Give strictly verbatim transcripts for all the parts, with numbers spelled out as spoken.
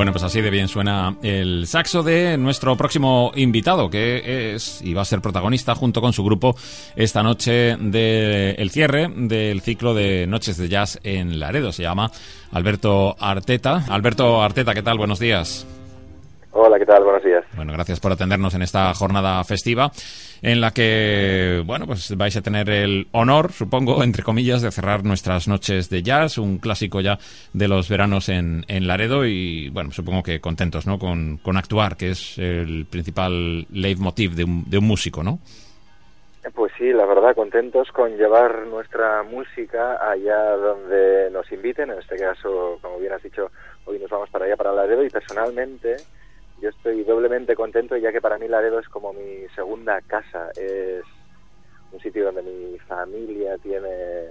Bueno, pues así de bien suena el saxo de nuestro próximo invitado, que es y va a ser protagonista junto con su grupo esta noche del cierre del ciclo de Noches de Jazz en Laredo. Se llama Alberto Arteta. Alberto Arteta, ¿qué tal? Buenos días. Hola, ¿qué tal? Buenos días. Bueno, gracias por atendernos en esta jornada festiva en la que, bueno, pues vais a tener el honor, supongo, entre comillas, de cerrar nuestras noches de jazz, un clásico ya de los veranos en, en Laredo y, bueno, supongo que contentos, ¿no?, con, con actuar, que es el principal leitmotiv de un, de un músico, ¿no? Pues sí, la verdad, contentos con llevar nuestra música allá donde nos inviten. En este caso, como bien has dicho, hoy nos vamos para allá, para Laredo, y personalmente yo estoy doblemente contento, ya que para mí Laredo es como mi segunda casa. Es un sitio donde mi familia tiene,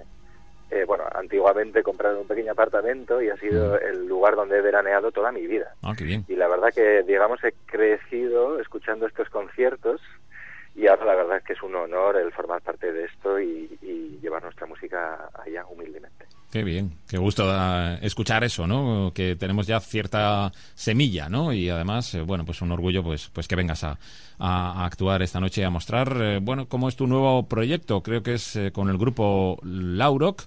eh, bueno, antiguamente compraron un pequeño apartamento y ha sido el lugar donde he veraneado toda mi vida. Ah, qué bien. Y la verdad que, digamos, he crecido escuchando estos conciertos y ahora la verdad es que es un honor el formar parte de esto y, y llevar nuestra música allá humildemente. Qué bien, qué gusto da escuchar eso, ¿no? Que tenemos ya cierta semilla, ¿no? Y además, eh, bueno, pues un orgullo, pues, pues que vengas a, a, a actuar esta noche y a mostrar, eh, bueno, cómo es tu nuevo proyecto. Creo que es eh, con el grupo Laurock.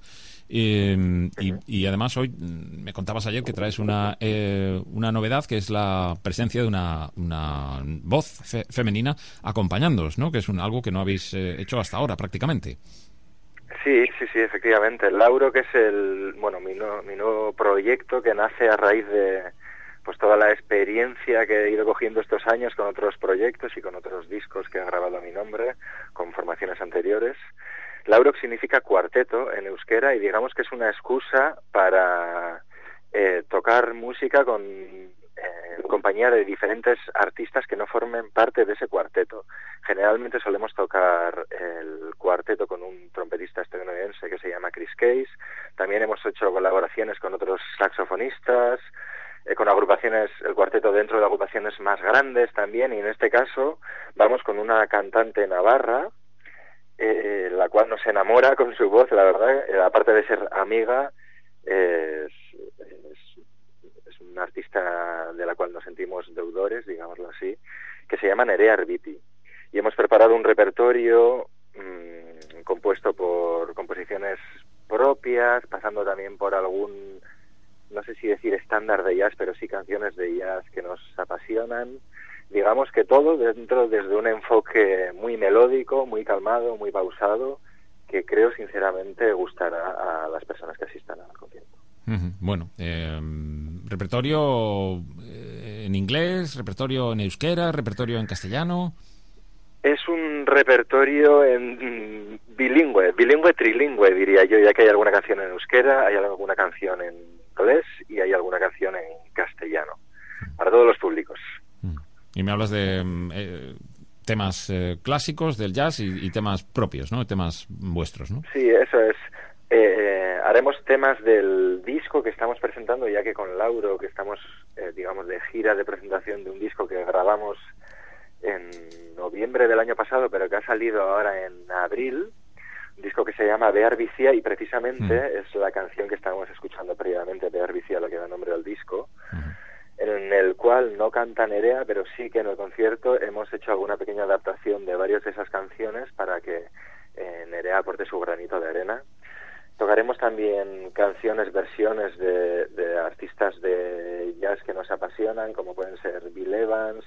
Eh, y, y además hoy me contabas ayer que traes una eh, una novedad, que es la presencia de una, una voz fe, femenina acompañándoos, ¿no? Que es un, algo que no habéis eh, hecho hasta ahora prácticamente. Sí, sí, sí, efectivamente. Lauro, que es el, bueno, mi, no, mi nuevo proyecto que nace a raíz de, pues, toda la experiencia que he ido cogiendo estos años con otros proyectos y con otros discos que he grabado a mi nombre, con formaciones anteriores. Lauro significa cuarteto en euskera y digamos que es una excusa para eh, tocar música con en compañía de diferentes artistas que no formen parte de ese cuarteto. Generalmente solemos tocar el cuarteto con un trompetista estadounidense que se llama Chris Case. También hemos hecho colaboraciones con otros saxofonistas, eh, con agrupaciones, el cuarteto dentro de agrupaciones más grandes también, y en este caso vamos con una cantante navarra, eh, la cual nos enamora con su voz, la verdad, eh, aparte de ser amiga, eh, es, es una artista de la cual nos sentimos deudores, digámoslo así, que se llama Nerea Arbiti. Y hemos preparado un repertorio mmm, compuesto por composiciones propias, pasando también por algún, no sé si decir estándar de jazz, pero sí canciones de jazz que nos apasionan. Digamos que todo dentro desde un enfoque muy melódico, muy calmado, muy pausado, que creo sinceramente gustará a las personas que asistan al concierto. Bueno, eh, repertorio eh, en inglés, repertorio en euskera, repertorio en castellano. Es un repertorio en bilingüe, bilingüe trilingüe diría yo, ya que hay alguna canción en euskera, hay alguna canción en inglés y hay alguna canción en castellano, para todos los públicos. Y me hablas de eh, temas eh, clásicos del jazz y, y temas propios, ¿no? Temas vuestros, ¿no? Sí, eso es. Eh, haremos temas del disco que estamos presentando, ya que con Lauro, que estamos, eh, digamos, de gira de presentación de un disco que grabamos en noviembre del año pasado, pero que ha salido ahora en abril, un disco que se llama Bear Vicia, y precisamente mm. es la canción que estábamos escuchando previamente, Bear Vicia, lo que da nombre al disco, uh-huh. en el cual no canta Nerea, pero sí que en el concierto hemos hecho alguna pequeña adaptación de varias de esas canciones para que eh, Nerea aporte su granito de arena. Tocaremos también canciones, versiones de, de artistas de jazz que nos apasionan, como pueden ser Bill Evans,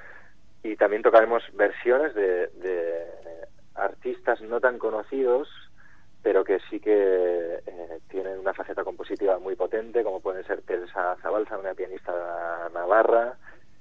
y también tocaremos versiones de, de artistas no tan conocidos, pero que sí que eh, tienen una faceta compositiva muy potente, como pueden ser Teresa Zabalza, una pianista navarra,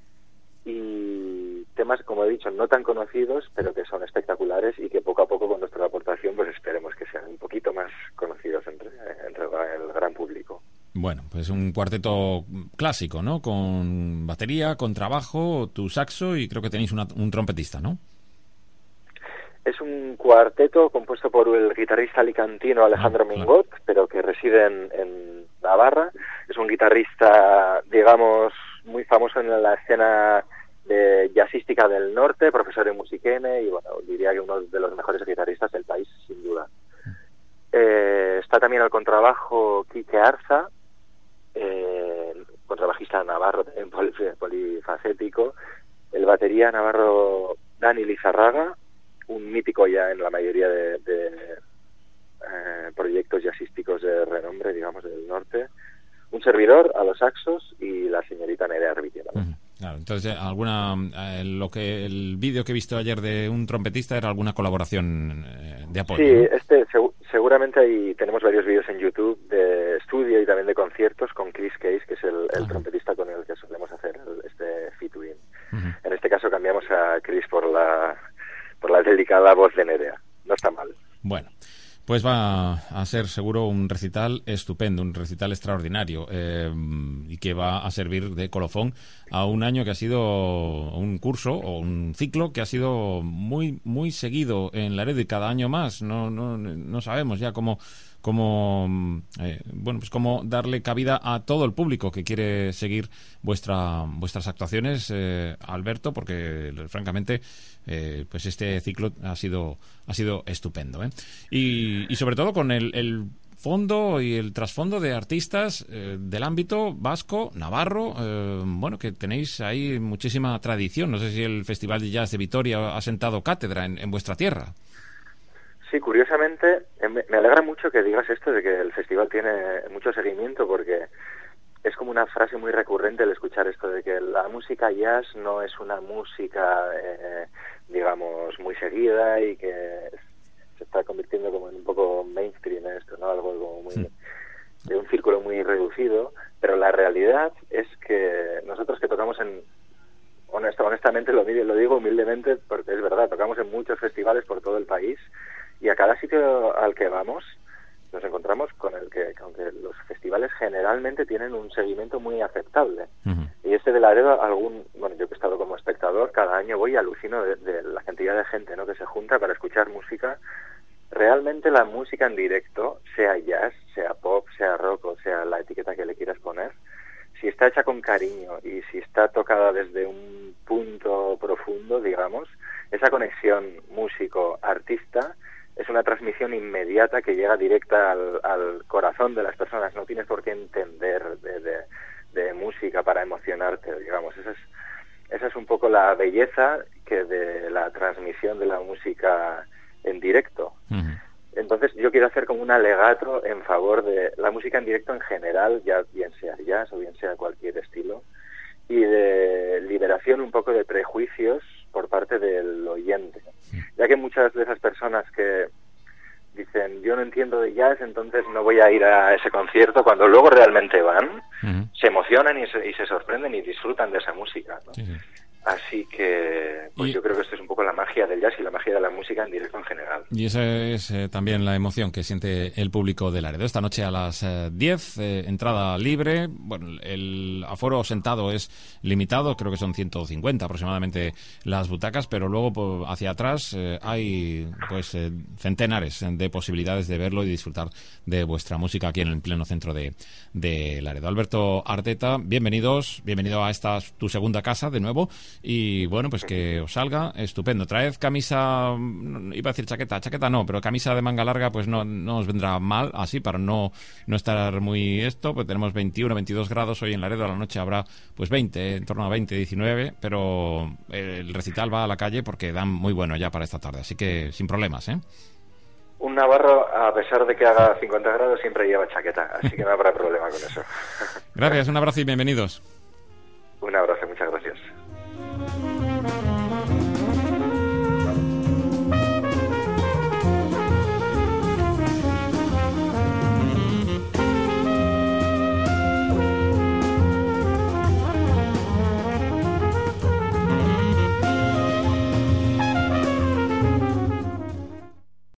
y temas, como he dicho, no tan conocidos, pero que son espectaculares y que poco a poco con nuestra aportación pues esperemos que sean un poquito más conocidos entre, entre el gran público. Bueno, pues un cuarteto clásico, ¿no? Con batería, con trabajo, tu saxo y creo que tenéis una, un trompetista, ¿no? Es un cuarteto compuesto por el guitarrista alicantino Alejandro ah, claro. Mingot, pero que reside en, en Navarra. Es un guitarrista, digamos, muy famoso en la escena de jazzística del norte, profesor en musiquene y, bueno, diría que uno de los mejores guitarristas del país, sin duda. Eh, está también al contrabajo Quique Arza, eh, contrabajista navarro también por polifacético, el batería navarro Dani Lizarraga, un mítico ya en la mayoría de, de eh, proyectos jazzísticos de renombre, digamos, del norte, un servidor a los saxos y la señorita Nerea Arbitio. Uh-huh. Claro, entonces alguna eh, lo que el vídeo que he visto ayer de un trompetista era alguna colaboración eh, de apoyo. Sí, ¿no? este seg- seguramente ahí tenemos varios vídeos en YouTube de estudio y también de conciertos con Chris Case, que es el, el uh-huh. trompetista con el que solemos hacer el, este featuring. Uh-huh. En este caso cambiamos a Chris por la por la delicada voz de Nerea. No está mal. Bueno. Pues va a ser seguro un recital estupendo, un recital extraordinario eh, y que va a servir de colofón a un año que ha sido un curso o un ciclo que ha sido muy muy seguido en Laredo y cada año más. No no no sabemos ya cómo cómo eh, bueno pues cómo darle cabida a todo el público que quiere seguir vuestra vuestras actuaciones, eh, Alberto, porque francamente eh, pues este ciclo ha sido ha sido estupendo, ¿eh? y, y sobre todo con el, el fondo y el trasfondo de artistas eh, del ámbito vasco, navarro, eh, bueno, que tenéis ahí muchísima tradición. No sé si el Festival de Jazz de Vitoria ha sentado cátedra en, en vuestra tierra. Sí, curiosamente, me alegra mucho que digas esto de que el festival tiene mucho seguimiento, porque es como una frase muy recurrente el escuchar esto de que la música jazz no es una música, eh, digamos, muy seguida y que se está convirtiendo como en un poco mainstream esto, ¿no? Algo como muy, de un círculo muy reducido, pero la realidad es que nosotros que tocamos en, honest, honestamente lo, lo digo humildemente porque es verdad, tocamos en muchos festivales por todo el país. Y a cada sitio al que vamos nos encontramos con el que, aunque los festivales generalmente tienen un seguimiento muy aceptable. Uh-huh. Y este de Laredo, algún, bueno, yo que he estado como espectador, cada año voy y alucino de, de la cantidad de gente, ¿no?, que se junta para escuchar música. Realmente la música en directo, sea jazz, sea pop, sea rock o sea la etiqueta que le quieras poner, si está hecha con cariño y si está tocada desde un punto profundo, digamos, esa conexión músico-artista es una transmisión inmediata que llega directa al, al corazón de las personas. No tienes por qué entender de, de, de música para emocionarte, digamos. Esa es, esa es un poco la belleza que de la transmisión de la música en directo. Uh-huh. Entonces yo quiero hacer como un alegato en favor de la música en directo en general, ya bien sea jazz o bien sea cualquier estilo, y de liberación un poco de prejuicios por parte del oyente, ya que muchas de esas personas que dicen yo no entiendo de jazz, entonces no voy a ir a ese concierto, cuando luego realmente van, uh-huh. se emocionan y se, y se sorprenden y disfrutan de esa música, ¿no? Sí, sí. Así que pues y, yo creo que esto es un poco la magia del jazz y la magia de la música en directo en general. Y esa es eh, también la emoción que siente el público de Laredo. Esta noche a las eh, diez, eh, entrada libre. Bueno, el aforo sentado es limitado, creo que son ciento cincuenta aproximadamente las butacas, pero luego pues, hacia atrás eh, hay pues eh, centenares de posibilidades de verlo y disfrutar de vuestra música aquí en el pleno centro de, de Laredo. Alberto Arteta, bienvenidos, bienvenido a esta tu segunda casa de nuevo. Y bueno, pues que os salga estupendo. Traed camisa, iba a decir chaqueta, chaqueta no, pero camisa de manga larga pues no, no os vendrá mal, así para no, no estar muy esto, pues tenemos veintiuno, veintidós grados hoy en Laredo, a la noche habrá pues veinte, en torno a veinte, diecinueve, pero el recital va a la calle porque dan muy bueno ya para esta tarde, así que sin problemas, ¿eh? Un navarro, a pesar de que haga cincuenta grados, siempre lleva chaqueta, así que no habrá problema con eso. Gracias, un abrazo y bienvenidos. Un abrazo.